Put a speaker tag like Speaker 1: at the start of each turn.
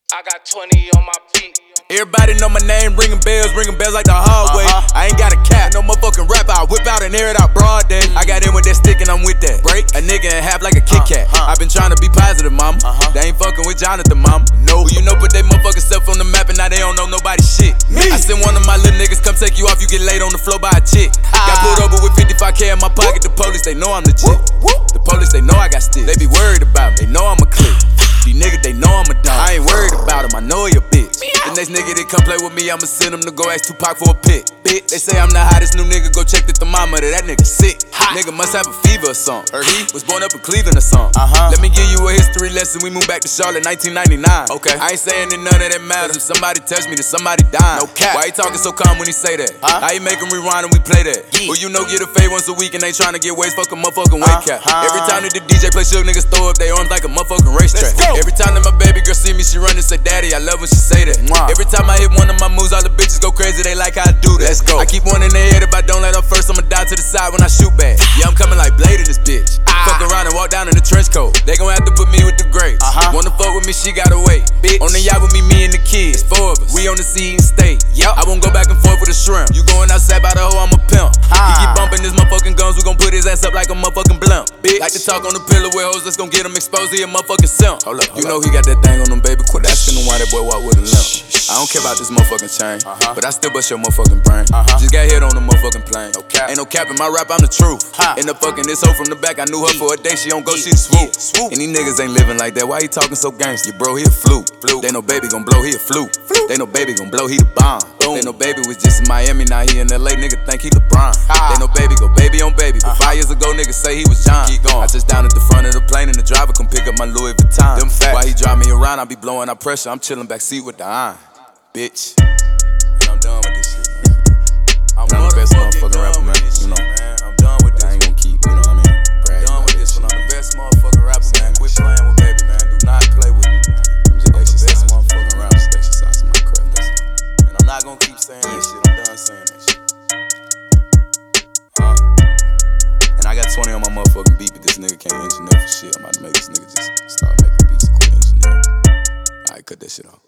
Speaker 1: I got 20 on my beat.
Speaker 2: Everybody know my name, ringing bells like the hallway. I ain't got a cap, no motherfucking rap. I whip out and air it out broad day. I got in with that stick and I'm with that. Break a nigga in half like a Kit Kat. I been trying to be positive, mama. They ain't fucking with Jonathan, mama. No, who you know put they motherfucking self on the map and now they don't know nobody shit. I sent one of my little niggas come take you off, you get laid on the floor by a chick. Got pulled over with 55K in my pocket. The police, they know I'm legit. The police, they know I got sticks. They be worried about me, they know I'm a click. These niggas, they know I'm a dog. I ain't worried about him, I know he a bitch. The next nigga that come play with me, I'ma send him to go ask Tupac for a pic. Bitch, they say I'm the hottest new nigga, go check the thermometer, that nigga sick. Nigga must have a fever or something. Or he was born up in Cleveland or something. Let me give you a history lesson, we moved back to Charlotte 1999. Okay, I ain't saying that none of that matters. If somebody touch me, then somebody dying. No cap. Why he talking so calm when he say that? How he make him rewind and we play that? Who you know get a fade once a week and they tryna get waist, fuck a motherfucking weight cap. Every time that the DJ play Suge, niggas throw up their arms like a motherfucking racetrack. Every time that my baby girl see me, she run and say, Daddy, I love when she say that. Every time I hit one of my moves, all the bitches go crazy, they like how I do that. Let's go. I keep one in their head, if I don't let her first, I'ma die to the side when I shoot back. Yeah, I'm coming like Blade in this bitch. Fuck around and walk down in the trench coat. They gon' have to put me with the greats. Wanna fuck with me, she gotta wait. Bitch. On the yacht with me and the kids. It's 4 of us. We on the sea and state. I won't go back and forth with a shrimp. You going outside by the hoe, I'm a pimp. He keep bumping his motherfucking guns, we gon' put his ass up like a motherfucking blimp. Bitch. Like to talk on the pillow with hoes, let's gon' get him exposed, he a motherfucking simp. Hold up, you know he got that thing on him, baby. Quit asking him why that boy walk with a limp. I don't care about this motherfucking chain, but I still bust your motherfucking brain. Just got hit on the motherfucking plane. Ain't no cap in my rap, I'm the truth. End up fucking this hoe from the back, I knew her for a day, she don't go, she the swoop. And these niggas ain't living like that, why he talking so gangster? Bro, he a fluke. They know baby gon' blow, he a fluke. They know baby gon' blow, he the bomb. They know baby was just in Miami, now he in LA, nigga think he LeBron. They know baby go baby on baby, but 5 years ago niggas say he was John. Keep going. I touched down at the front of the plane and the driver come pick up my Louis Vuitton. Them facts. While he drive me around, I be blowing out pressure, I'm chillin' backseat with the iron. Bitch. And I'm done with this shit, man. I'm the best motherfucking rapper, man. You know, I'm done with this. I ain't gon' keep, you know what I mean? I'm done with this one. I'm the best motherfucking rapper, man. Quit playing with baby, man. Do not play with me, man. I'm the best motherfucking rapper. Exercise in my crib, listen. And I'm not gon' keep saying that shit. I'm done saying that shit. And I got 20 on my motherfucking beat, but this nigga can't engineer for shit. I'm about to make this nigga just start making beats and quit engineering. Alright, cut that shit off.